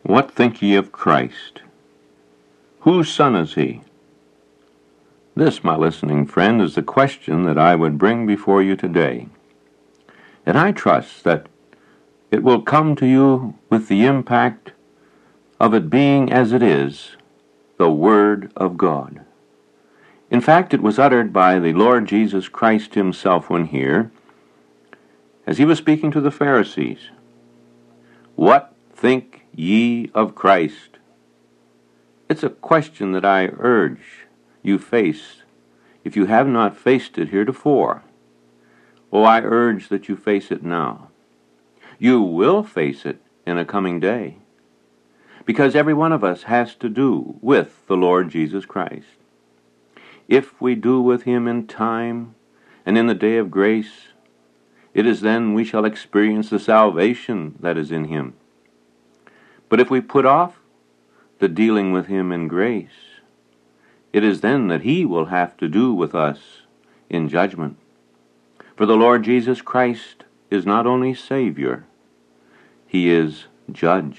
What think ye of Christ? Whose son is he? This, my listening friend, is the question that I would bring before you today. And I trust that it will come to you with the impact of it being as it is, the Word of God. In fact, it was uttered by the Lord Jesus Christ himself when here, as he was speaking to the Pharisees. What think ye of Christ? It's a question that I urge you face, if you have not faced it heretofore. Oh, I urge that you face it now. You will face it in a coming day, because every one of us has to do with the Lord Jesus Christ. If we do with him in time and in the day of grace, it is then we shall experience the salvation that is in him. But if we put off the dealing with him in grace, it is then that he will have to do with us in judgment. For the Lord Jesus Christ is not only Savior, he is Judge.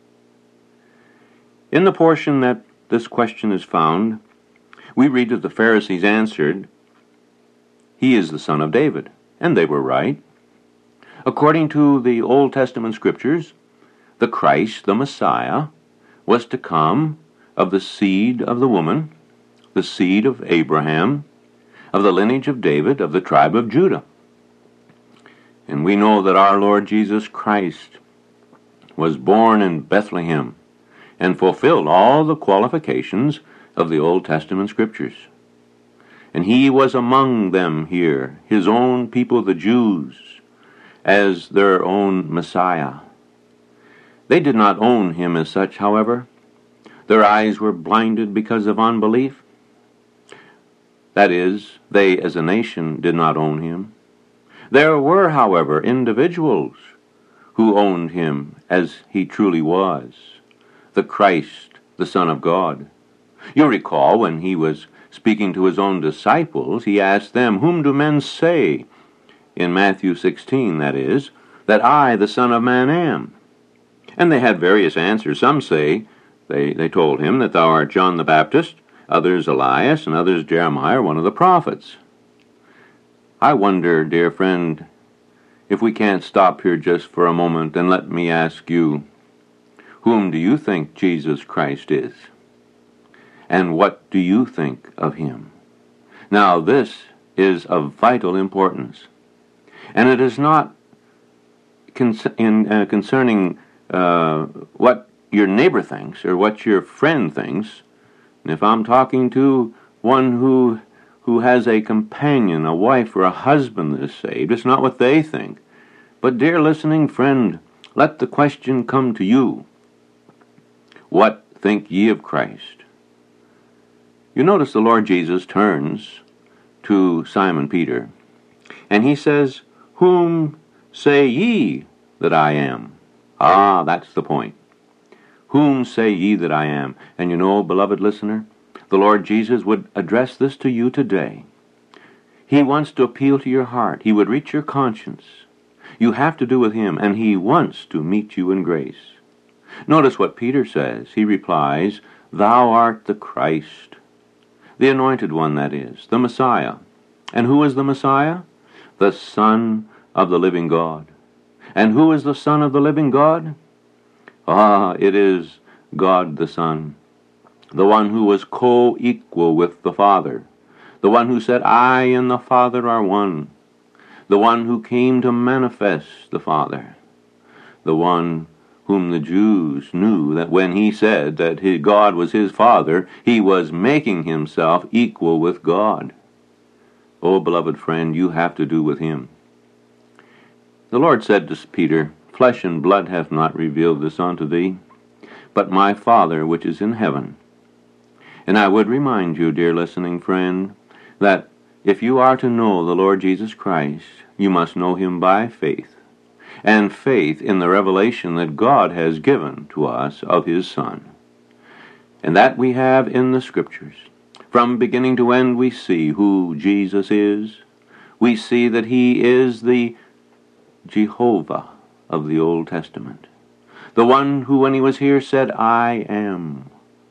In the portion that this question is found, we read that the Pharisees answered, "He is the son of David." And they were right. According to the Old Testament scriptures, the Christ, the Messiah, was to come of the seed of the woman, the seed of Abraham, of the lineage of David, of the tribe of Judah. And we know that our Lord Jesus Christ was born in Bethlehem and fulfilled all the qualifications of the Old Testament scriptures. And he was among them here, his own people, the Jews, as their own Messiah. They did not own him as such, however. Their eyes were blinded because of unbelief. That is, they as a nation did not own him. There were, however, individuals who owned him as he truly was, the Christ, the Son of God. You recall when he was speaking to his own disciples, he asked them, "Whom do men say," in Matthew 16, that is, "that I, the Son of Man, am?" And they had various answers. Some say, they told him, that thou art John the Baptist, others Elias, and others Jeremiah, one of the prophets. I wonder, dear friend, if we can't stop here just for a moment and let me ask you, whom do you think Jesus Christ is? And what do you think of him? Now, this is of vital importance. And it is not concerning what your neighbor thinks or what your friend thinks. And if I'm talking to one who has a companion, a wife or a husband that is saved, it's not what they think. But, dear listening friend, let the question come to you. What think ye of Christ? You notice the Lord Jesus turns to Simon Peter, and he says, "Whom say ye that I am?" Ah, that's the point. Whom say ye that I am? And you know, beloved listener, the Lord Jesus would address this to you today. He wants to appeal to your heart. He would reach your conscience. You have to do with him, and he wants to meet you in grace. Notice what Peter says. He replies, "Thou art the Christ." The anointed one, that is, the Messiah. And who is the Messiah? The Son of the living God. And who is the Son of the living God? Ah, it is God the Son, the one who was co-equal with the Father, the one who said, "I and the Father are one," the one who came to manifest the Father, the one whom the Jews knew that when he said that God was his Father, he was making himself equal with God. Oh, beloved friend, you have to do with him. The Lord said to Peter, "Flesh and blood hath not revealed this unto thee, but my Father which is in heaven." And I would remind you, dear listening friend, that if you are to know the Lord Jesus Christ, you must know him by faith, and faith in the revelation that God has given to us of his Son. And that we have in the Scriptures. From beginning to end we see who Jesus is. We see that he is the Jehovah of the Old Testament, The one who, when he was here, said, I am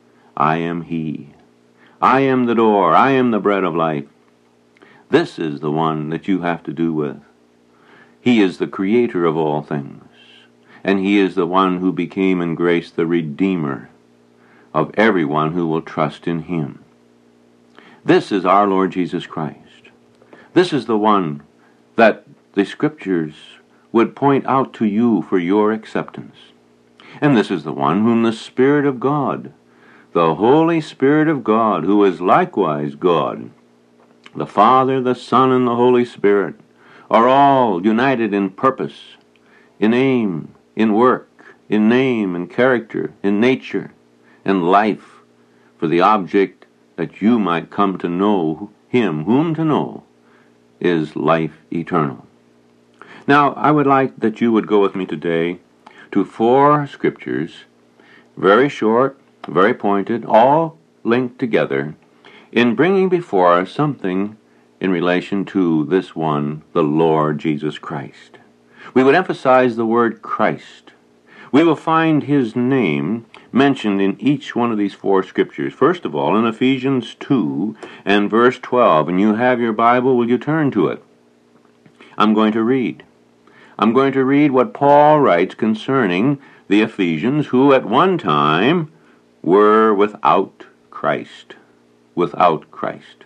he. I am the door. I am the bread of life. This is the one that you have to do with. He is the creator of all things, and he is the one who became in grace the Redeemer of everyone who will trust in him. This is our Lord Jesus Christ. This is the one that the Scriptures would point out to you for your acceptance. And this is the one whom the Spirit of God, the Holy Spirit of God, who is likewise God, the Father, the Son, and the Holy Spirit, are all united in purpose, in aim, in work, in name, in character, in nature, and life, for the object that you might come to know him whom to know is life eternal. Now, I would like that you would go with me today to 4 scriptures, very short, very pointed, all linked together, in bringing before us something in relation to this one, the Lord Jesus Christ. We would emphasize the word Christ. We will find his name mentioned in each one of these 4 scriptures. First of all, in Ephesians 2 and verse 12, and you have your Bible, will you turn to it? I'm going to read. I'm going to read what Paul writes concerning the Ephesians, who at one time were without Christ. Without Christ.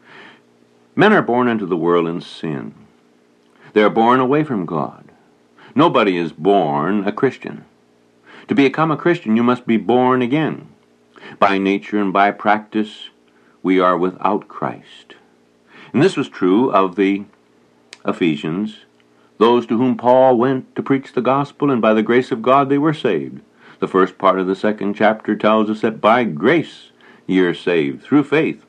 Men are born into the world in sin. They are born away from God. Nobody is born a Christian. To become a Christian, you must be born again. By nature and by practice, we are without Christ. And this was true of the Ephesians, those to whom Paul went to preach the gospel, and by the grace of God they were saved. The first part of the 2nd chapter tells us that by grace ye are saved, through faith,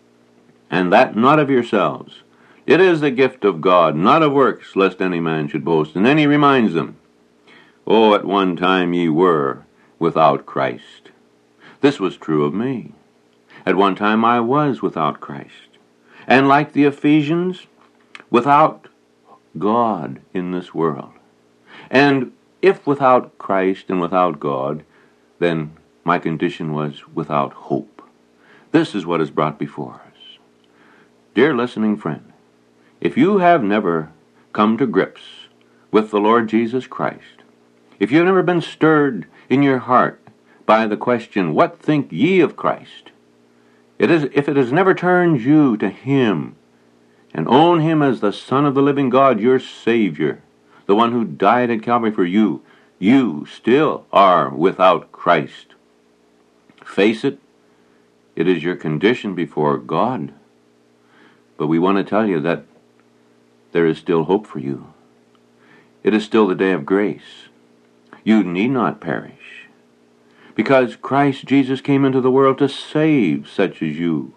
and that not of yourselves. It is the gift of God, not of works, lest any man should boast. And then he reminds them, Oh, at one time ye were without Christ. This was true of me. At one time I was without Christ. And like the Ephesians, without God in this world. And if without Christ and without God, then my condition was without hope. This is what is brought before us. Dear listening friend, if you have never come to grips with the Lord Jesus Christ, if you have never been stirred in your heart by the question, what think ye of Christ? If it has never turned you to him and own him as the Son of the living God, your Savior, the one who died at Calvary for you, you still are without Christ. Face it, it is your condition before God. But we want to tell you that there is still hope for you. It is still the day of grace. You need not perish, because Christ Jesus came into the world to save such as you.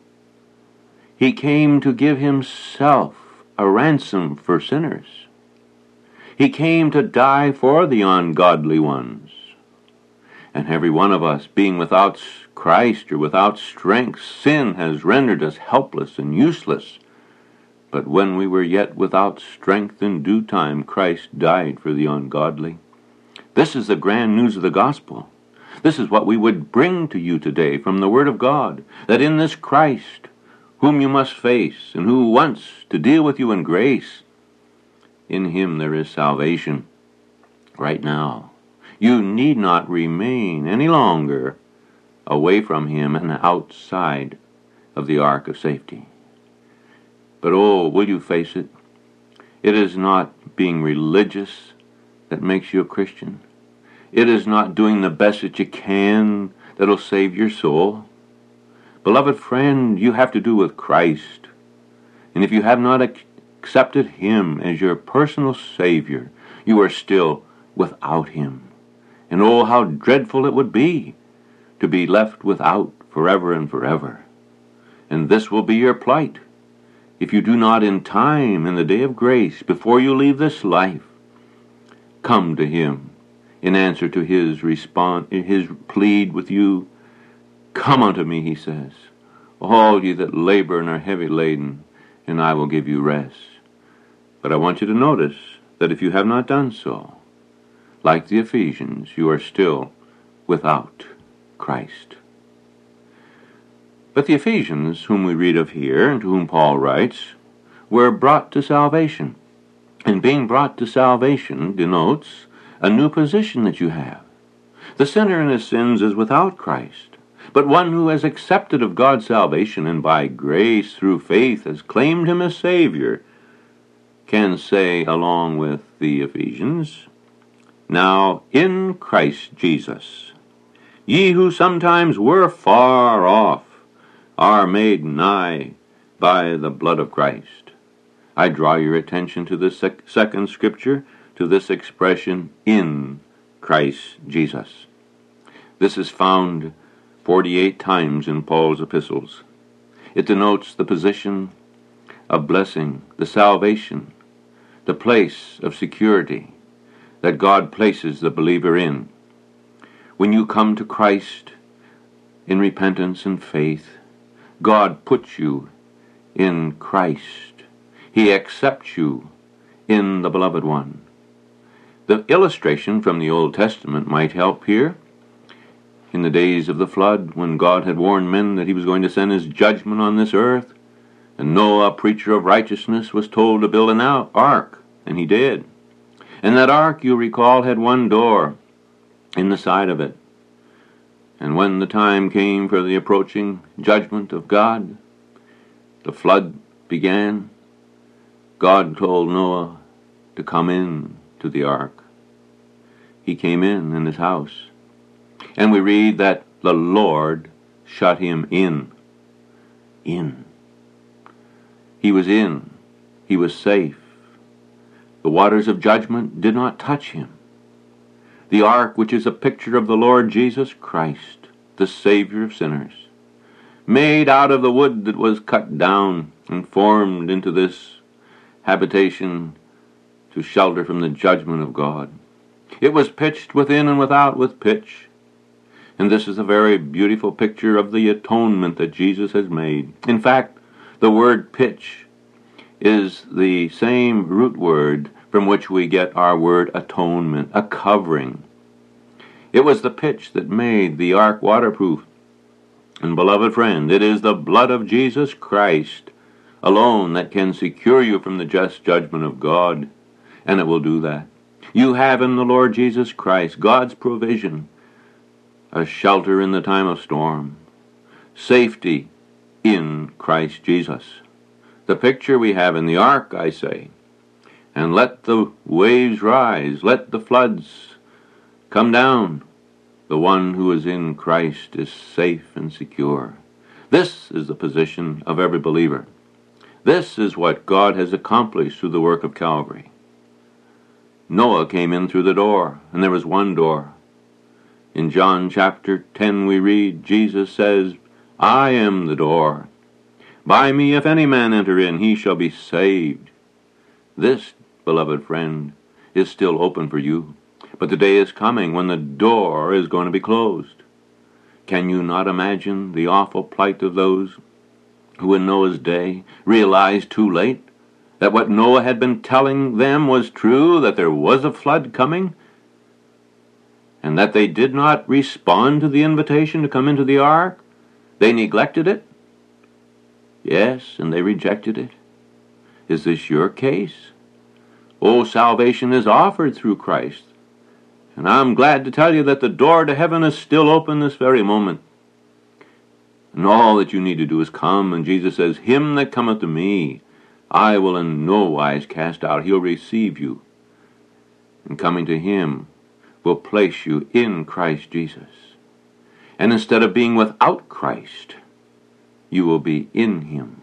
He came to give himself a ransom for sinners. He came to die for the ungodly ones. And every one of us, being without Christ or without strength, sin has rendered us helpless and useless. But when we were yet without strength, in due time Christ died for the ungodly. This is the grand news of the gospel. This is what we would bring to you today from the Word of God, that in this Christ, whom you must face, and who wants to deal with you in grace, in him there is salvation. Right now, you need not remain any longer away from him and outside of the ark of safety. But oh, will you face it? It is not being religious that makes you a Christian. It is not doing the best that you can that'll save your soul. Beloved friend, you have to do with Christ. And if you have not accepted him as your personal Savior, you are still without him. And oh, how dreadful it would be to be left without forever and forever. And this will be your plight if you do not in time, in the day of grace, before you leave this life, come to him in answer to his plead with you. Come unto me, he says, all ye that labor and are heavy laden, and I will give you rest. But I want you to notice that if you have not done so, like the Ephesians, you are still without Christ. But the Ephesians, whom we read of here, and to whom Paul writes, were brought to salvation. And being brought to salvation denotes a new position that you have. The sinner in his sins is without Christ, but one who has accepted of God's salvation and by grace through faith has claimed him as Savior can say, along with the Ephesians, "Now in Christ Jesus, ye who sometimes were far off are made nigh by the blood of Christ." I draw your attention to this second scripture, to this expression, "in Christ Jesus." This is found 48 times in Paul's epistles. It denotes the position of blessing, the salvation, the place of security that God places the believer in. When you come to Christ in repentance and faith, God puts you in Christ. He accepts you in the Beloved One. The illustration from the Old Testament might help here. In the days of the flood, when God had warned men that he was going to send his judgment on this earth, and Noah, a preacher of righteousness, was told to build an ark, and he did. And that ark, you recall, had one door in the side of it. And when the time came for the approaching judgment of God, the flood began, God told Noah to come in to the ark. He came in his house. And we read that the Lord shut him in. In. He was in. He was safe. The waters of judgment did not touch him. The ark, which is a picture of the Lord Jesus Christ, the Savior of sinners, made out of the wood that was cut down and formed into this habitation to shelter from the judgment of God. It was pitched within and without with pitch. And this is a very beautiful picture of the atonement that Jesus has made. In fact, the word pitch is the same root word from which we get our word atonement, a covering. It was the pitch that made the ark waterproof. And beloved friend, it is the blood of Jesus Christ alone that can secure you from the just judgment of God, and it will do that. You have in the Lord Jesus Christ God's provision, a shelter in the time of storm, safety in Christ Jesus. The picture we have in the ark, I say, and let the waves rise, let the floods come down. The one who is in Christ is safe and secure. This is the position of every believer. This is what God has accomplished through the work of Calvary. Noah came in through the door, and there was one door. In John chapter 10 we read, Jesus says, "I am the door. By me if any man enter in, he shall be saved." This, beloved friend, is still open for you. But the day is coming when the door is going to be closed. Can you not imagine the awful plight of those who in Noah's day realized too late that what Noah had been telling them was true, that there was a flood coming, and that they did not respond to the invitation to come into the ark? They neglected it. Yes, and they rejected it. Is this your case? Oh, salvation is offered through Christ. And I'm glad to tell you that the door to heaven is still open this very moment. And all that you need to do is come. And Jesus says, "Him that cometh to me, I will in no wise cast out." He'll receive you. And coming to him will place you in Christ Jesus. And instead of being without Christ, you will be in him,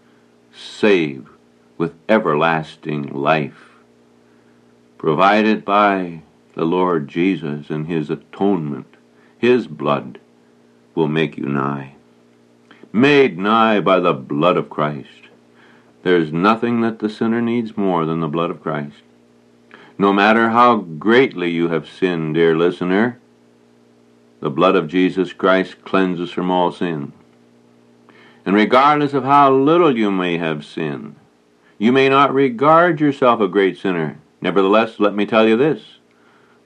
saved with everlasting life, provided by the Lord Jesus, and his atonement, his blood, will make you nigh. Made nigh by the blood of Christ. There's nothing that the sinner needs more than the blood of Christ. No matter how greatly you have sinned, dear listener, the blood of Jesus Christ cleanses from all sin. And regardless of how little you may have sinned, you may not regard yourself a great sinner. Nevertheless, let me tell you this.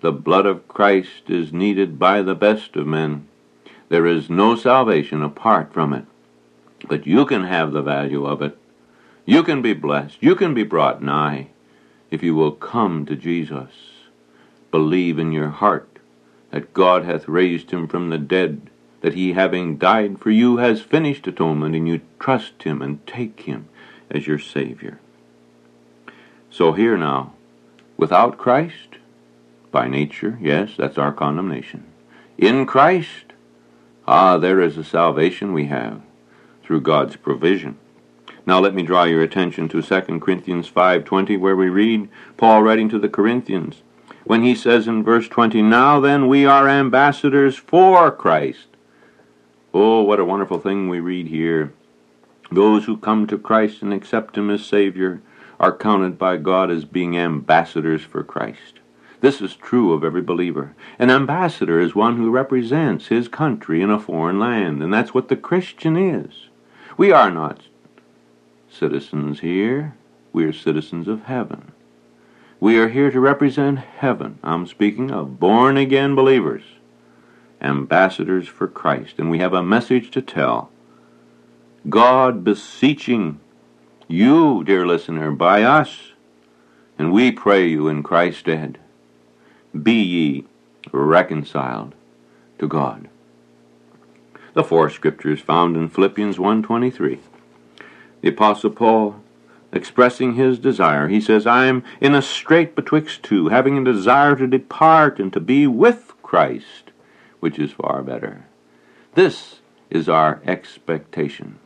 the blood of Christ is needed by the best of men. There is no salvation apart from it. But you can have the value of it. You can be blessed. You can be brought nigh if you will come to Jesus. Believe in your heart that God hath raised him from the dead, that he, having died for you, has finished atonement, and you trust him and take him as your Savior. So here now, without Christ, by nature, yes, that's our condemnation. In Christ, there is a salvation we have through God's provision. Now let me draw your attention to 2 Corinthians 5:20, where we read, Paul writing to the Corinthians, when he says in verse 20, now then we are ambassadors for Christ. Oh, what a wonderful thing we read here. Those who come to Christ and accept him as Savior are counted by God as being ambassadors for Christ. This is true of every believer. An ambassador is one who represents his country in a foreign land, and that's what the Christian is. We are not citizens here. We are citizens of heaven. We are here to represent heaven. I'm speaking of born-again believers, ambassadors for Christ, and we have a message to tell. God beseeching you, dear listener, by us, and we pray you in Christ's stead, be ye reconciled to God. The fourth scripture is found in Philippians 1:23. The Apostle Paul, expressing his desire, he says, I am in a strait betwixt two, having a desire to depart and to be with Christ, which is far better. This is our expectation.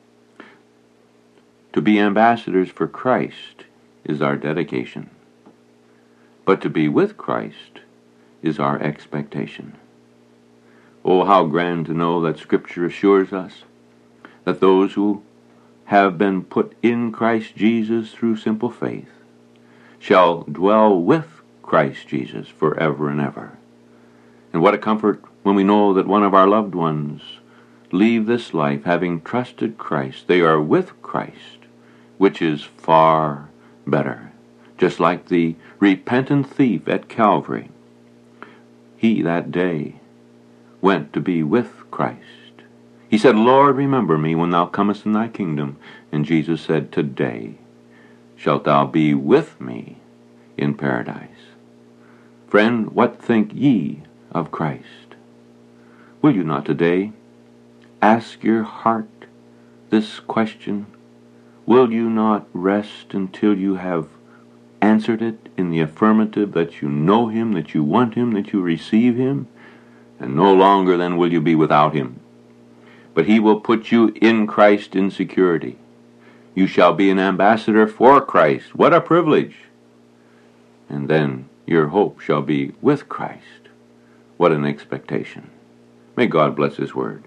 To be ambassadors for Christ is our dedication. But to be with Christ is our expectation. Oh, how grand to know that Scripture assures us that those who have been put in Christ Jesus through simple faith shall dwell with Christ Jesus forever and ever. And what a comfort when we know that one of our loved ones leave this life having trusted Christ. They are with Christ, which is far better. Just like the repentant thief at Calvary, he that day went to be with Christ. He said, Lord, remember me when thou comest in thy kingdom. And Jesus said, today shalt thou be with me in paradise. Friend, what think ye of Christ? Will you not today ask your heart this question? Will you not rest until you have answered it in the affirmative, that you know him, that you want him, that you receive him? And no longer then will you be without him. But he will put you in Christ in security. You shall be an ambassador for Christ. What a privilege! And then your hope shall be with Christ. What an expectation. May God bless his word.